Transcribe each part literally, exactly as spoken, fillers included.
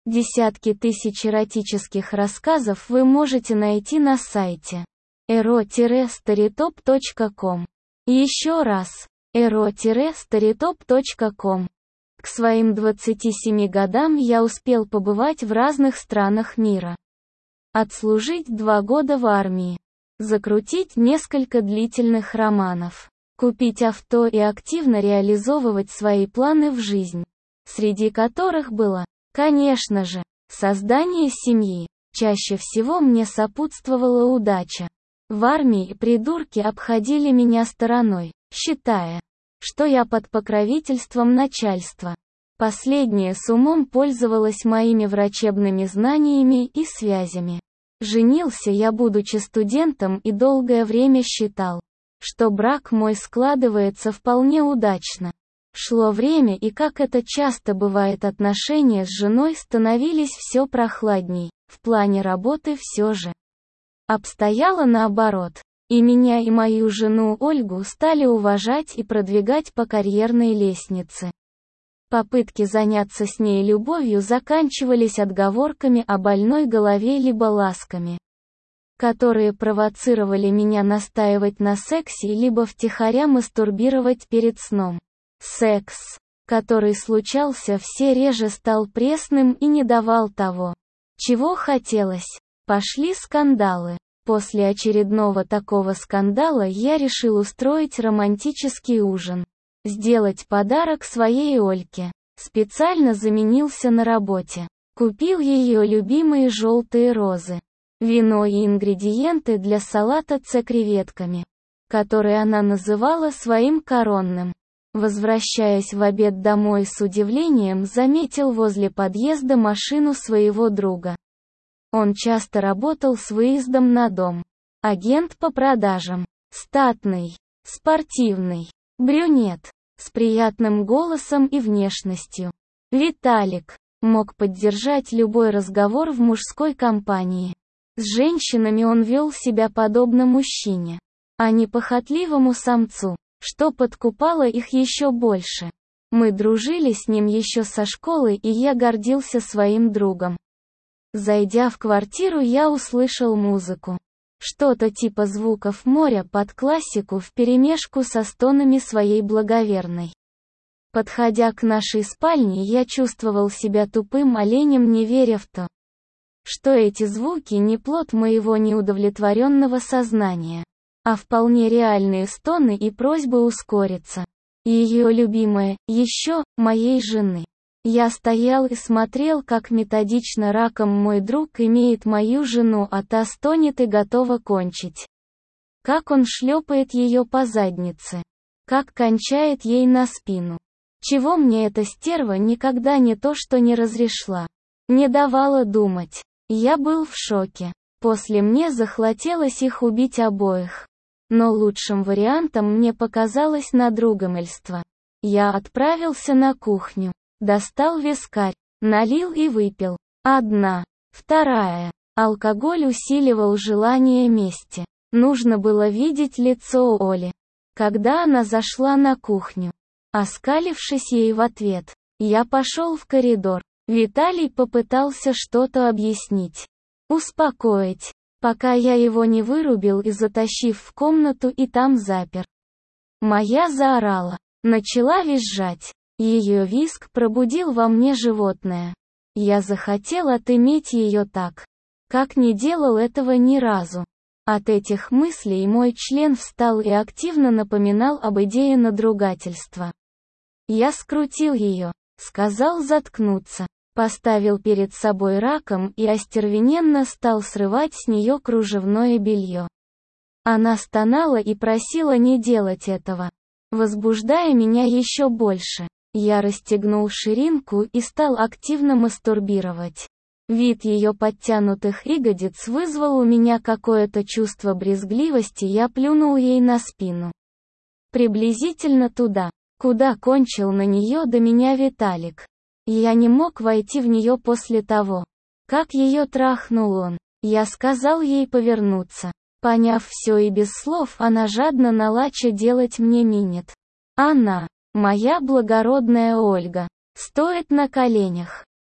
Десятки тысяч эротических рассказов вы можете найти на сайте эро старитоп точка ком. Еще раз, эро старитоп точка ком. К своим двадцати семи годам я успел побывать в разных странах мира. Отслужить два года в армии. Закрутить несколько длительных романов. Купить авто и активно реализовывать свои планы в жизнь. Среди которых было, конечно же, создание семьи. Чаще всего мне сопутствовала удача. В армии придурки обходили меня стороной, считая, что я под покровительством начальства. Последнее с умом пользовалось моими врачебными знаниями и связями. Женился я, будучи студентом, и долгое время считал, что брак мой складывается вполне удачно. Шло время, и, как это часто бывает, отношения с женой становились все прохладней. В плане работы все же обстояло наоборот. И меня, и мою жену Ольгу стали уважать и продвигать по карьерной лестнице. Попытки заняться с ней любовью заканчивались отговорками о больной голове либо ласками, которые провоцировали меня настаивать на сексе либо втихаря мастурбировать перед сном. Секс, который случался все реже, стал пресным и не давал того, чего хотелось. Пошли скандалы. После очередного такого скандала я решил устроить романтический ужин. Сделать подарок своей Ольке. Специально заменился на работе. Купил ее любимые желтые розы. Вино и ингредиенты для салата с креветками, который она называла своим коронным. Возвращаясь в обед домой, с удивлением заметил возле подъезда машину своего друга. Он часто работал с выездом на дом. Агент по продажам. Статный. Спортивный. Брюнет. С приятным голосом и внешностью. Виталик. Мог поддержать любой разговор в мужской компании. С женщинами он вел себя подобно мужчине, а не похотливому самцу, что подкупало их еще больше. Мы дружили с ним еще со школы, и я гордился своим другом. Зайдя в квартиру, я услышал музыку. Что-то типа звуков моря под классику вперемешку со стонами своей благоверной. Подходя к нашей спальне, я чувствовал себя тупым оленем, не веря в то, что эти звуки не плод моего неудовлетворенного сознания, а вполне реальные стоны и просьбы ускориться. Ее любимая, еще, моей жены. Я стоял и смотрел, как методично раком мой друг имеет мою жену, а та стонет и готова кончить. Как он шлепает ее по заднице. Как кончает ей на спину. Чего мне эта стерва никогда не то что не разрешила. Не давала думать. Я был в шоке. После мне захотелось их убить обоих. Но лучшим вариантом мне показалось надругательство. Я отправился на кухню. Достал вискарь, налил и выпил. Одна, вторая. Алкоголь усиливал желание мести. Нужно было видеть лицо Оли, когда она зашла на кухню. Оскалившись ей в ответ, я пошел в коридор. Виталий попытался что-то объяснить, успокоить, пока я его не вырубил и, затащив в комнату, и там запер. Моя заорала, начала визжать. Ее визг пробудил во мне животное. Я захотел отыметь ее так, как не делал этого ни разу. От этих мыслей мой член встал и активно напоминал об идее надругательства. Я скрутил ее, сказал заткнуться, поставил перед собой раком и остервененно стал срывать с нее кружевное белье. Она стонала и просила не делать этого, возбуждая меня еще больше. Я расстегнул ширинку и стал активно мастурбировать. Вид ее подтянутых ягодиц вызвал у меня какое-то чувство брезгливости, я плюнул ей на спину. Приблизительно туда, куда кончил на нее до меня Виталик. Я не мог войти в нее после того, как ее трахнул он. Я сказал ей повернуться. Поняв все и без слов, она жадно налача делать мне минет. Она, моя благородная Ольга, стоит на коленях.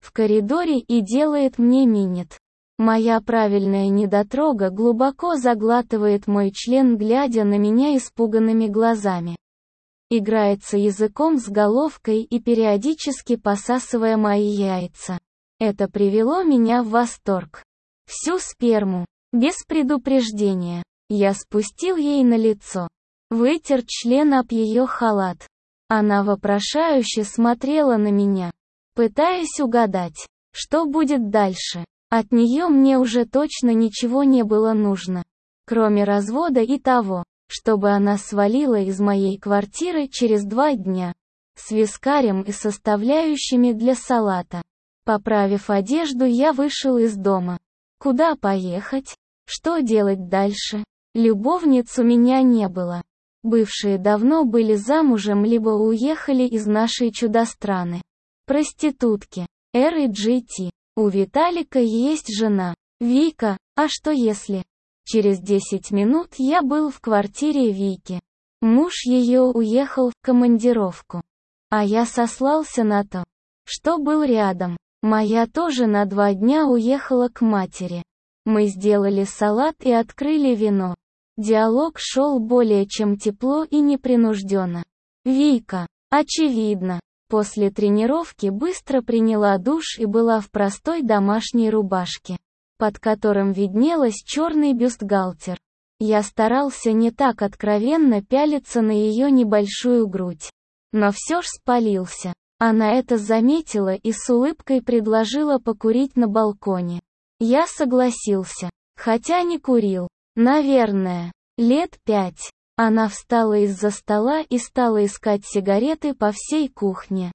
в коридоре и делает мне минет. Моя правильная недотрога глубоко заглатывает мой член, глядя на меня испуганными глазами. Играется языком с головкой и периодически посасывая мои яйца. Это привело меня в восторг. Всю сперму, без предупреждения, я спустил ей на лицо. Вытер член об ее халат. Она вопрошающе смотрела на меня, пытаясь угадать, что будет дальше. От нее мне уже точно ничего не было нужно, кроме развода и того, чтобы она свалила из моей квартиры через два дня, с вискарем и составляющими для салата. Поправив одежду, я вышел из дома. Куда поехать? Что делать дальше? Любовниц у меня не было. Бывшие давно были замужем либо уехали из нашей чудо-страны. Проститутки. Р и Джи Ти. У Виталика есть жена, Вика, а что если? Через десять минут я был в квартире Вики. Муж ее уехал в командировку. А я сослался на то, что был рядом. Моя тоже на два дня уехала к матери. Мы сделали салат и открыли вино. Диалог шел более чем тепло и непринужденно. Вика, очевидно, после тренировки быстро приняла душ и была в простой домашней рубашке, под которым виднелась черный бюстгальтер. Я старался не так откровенно пялиться на ее небольшую грудь. Но все ж спалился. Она это заметила и с улыбкой предложила покурить на балконе. Я согласился, хотя не курил. Наверное, лет пять. Она встала из-за стола и стала искать сигареты по всей кухне.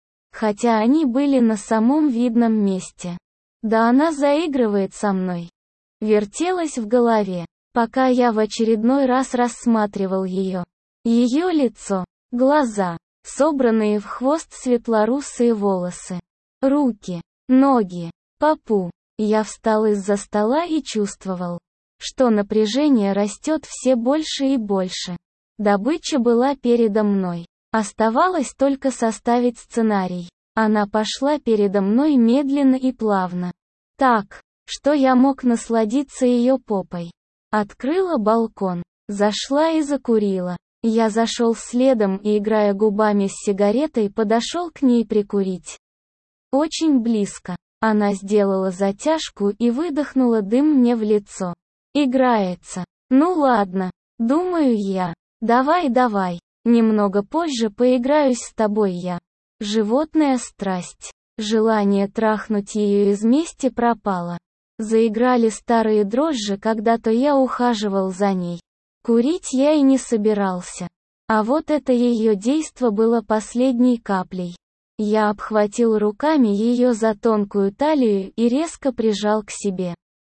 Хотя они были на самом видном месте. Да она заигрывает со мной. Вертелась в голове, пока я в очередной раз рассматривал ее. Ее лицо, глаза, собранные в хвост светлорусые волосы, руки, ноги, попу. Я встал из-за стола и чувствовал, что напряжение растет все больше и больше. Добыча была передо мной. Оставалось только составить сценарий. Она пошла передо мной медленно и плавно. Так, что я мог насладиться ее попой. Открыла балкон, зашла и закурила. Я зашел следом и, играя губами с сигаретой, подошел к ней прикурить. Очень близко. Она сделала затяжку и выдохнула дым мне в лицо. Играется. Ну ладно, думаю я. Давай, давай. Немного позже поиграюсь с тобой я. Животная страсть. Желание трахнуть ее из мести пропало. Заиграли старые дрожжи, когда-то я ухаживал за ней. Курить я и не собирался. А вот это ее действо было последней каплей. Я обхватил руками ее за тонкую талию и резко прижал к себе.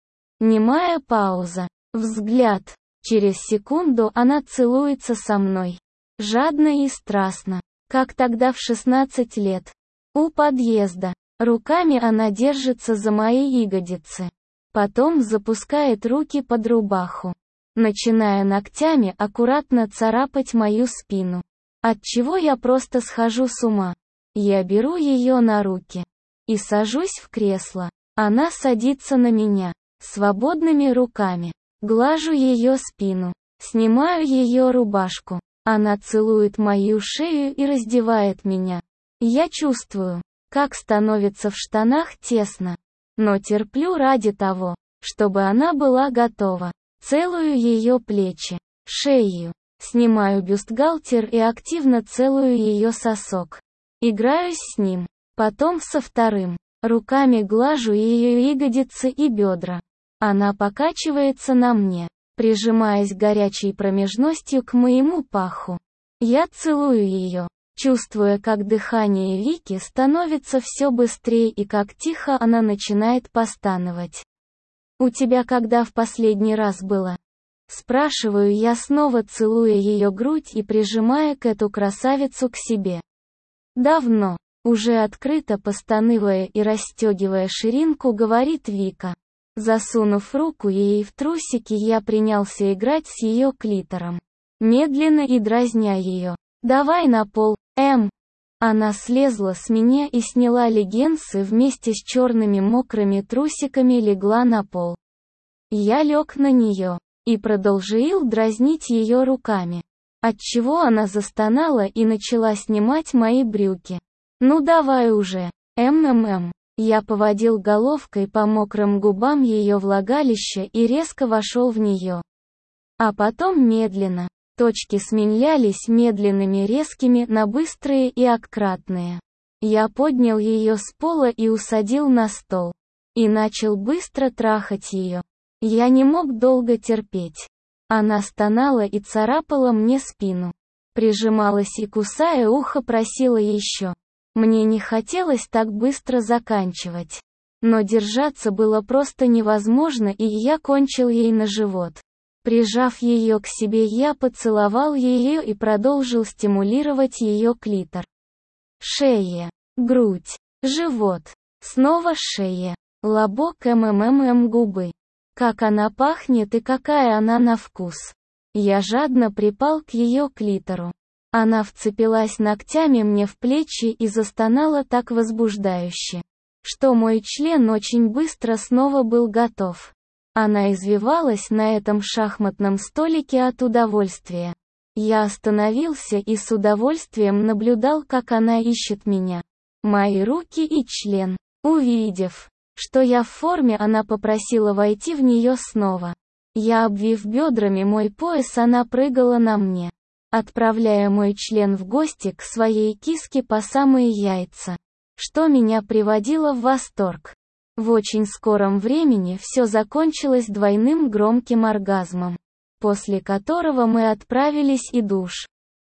Немая пауза. Взгляд. Через секунду она целуется со мной. Жадно и страстно. Как тогда в шестнадцать лет. У подъезда. Руками она держится за мои ягодицы. Потом запускает руки под рубаху, начиная ногтями аккуратно царапать мою спину. Отчего я просто схожу с ума. Я беру ее на руки и сажусь в кресло. Она садится на меня, свободными руками. Глажу ее спину, снимаю ее рубашку. Она целует мою шею и раздевает меня. Я чувствую, как становится в штанах тесно. Но терплю ради того, чтобы она была готова. Целую ее плечи, шею. Снимаю бюстгальтер и активно целую ее сосок. Играюсь с ним. Потом со вторым. Руками глажу ее ягодицы и бедра. Она покачивается на мне, прижимаясь горячей промежностью к моему паху. Я целую ее, чувствуя, как дыхание Вики становится все быстрее и как тихо она начинает постановать. «У тебя когда в последний раз было?» Спрашиваю я, снова целуя ее грудь и прижимая к эту красавицу к себе. «Давно», уже открыто постанывая и расстегивая ширинку, говорит Вика. Засунув руку ей в трусики, я принялся играть с ее клитором. Медленно и дразня ее. «Давай на пол, М». Она слезла с меня и сняла леггинсы вместе с черными мокрыми трусиками, легла на пол. Я лег на нее и продолжил дразнить ее руками, отчего она застонала и начала снимать мои брюки. «Ну давай уже, ммм». Я поводил головкой по мокрым губам ее влагалища и резко вошел в нее. А потом медленно. Точки сменялись медленными резкими на быстрые и аккуратные. Я поднял ее с пола и усадил на стол. И начал быстро трахать ее. Я не мог долго терпеть. Она стонала и царапала мне спину. Прижималась и, кусая ухо, просила еще. Мне не хотелось так быстро заканчивать. Но держаться было просто невозможно, и я кончил ей на живот. Прижав ее к себе, я поцеловал ее и продолжил стимулировать ее клитор. Шея, грудь, живот, снова шея, лобок, ммм, губы. Как она пахнет и какая она на вкус. Я жадно припал к ее клитору. Она вцепилась ногтями мне в плечи и застонала так возбуждающе, что мой член очень быстро снова был готов. Она извивалась на этом шахматном столике от удовольствия. Я остановился и с удовольствием наблюдал, как она ищет меня. Мои руки и член. Увидев, что я в форме, она попросила войти в нее снова. Я, обвив бедрами мой пояс, она прыгала на мне, отправляя мой член в гости к своей киске по самые яйца, что меня приводило в восторг. В очень скором времени все закончилось двойным громким оргазмом, после которого мы отправились и душ.